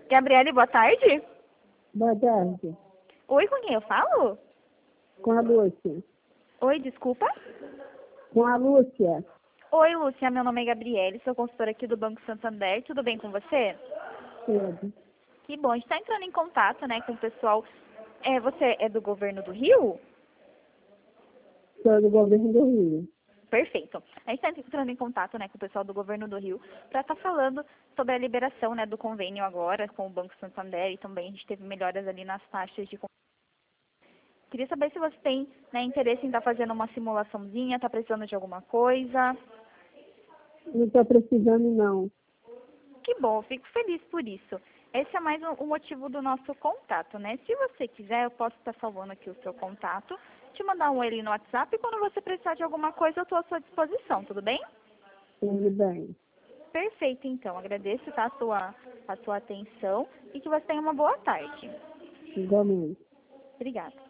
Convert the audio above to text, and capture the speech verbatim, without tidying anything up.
Gabriele, boa tarde. Boa tarde. Oi, com quem eu falo? Com a Lúcia. Oi, desculpa. Com a Lúcia. Oi, Lúcia, meu nome é Gabriele, sou consultora aqui do Banco Santander. Tudo bem com você? Tudo. Que bom, a gente está entrando em contato, né, com o pessoal. É, você é do governo do Rio? Sou do governo do Rio. Perfeito. A gente está entrando em contato, né, com o pessoal do governo do Rio para estar falando sobre a liberação, né, do convênio agora com o Banco Santander e também a gente teve melhoras ali nas taxas de. Queria saber se você tem, né, interesse em estar fazendo uma simulaçãozinha, está precisando de alguma coisa. Não estou precisando, não. Que bom, fico feliz por isso. Esse é mais um, o motivo do nosso contato, né? Se você quiser, eu posso estar salvando aqui o seu contato, te mandar um ele no WhatsApp e quando você precisar de alguma coisa, eu estou à sua disposição, tudo bem? Tudo bem. Perfeito, então. Agradeço, tá, a sua, a sua atenção e que você tenha uma boa tarde. Igualmente. Obrigada.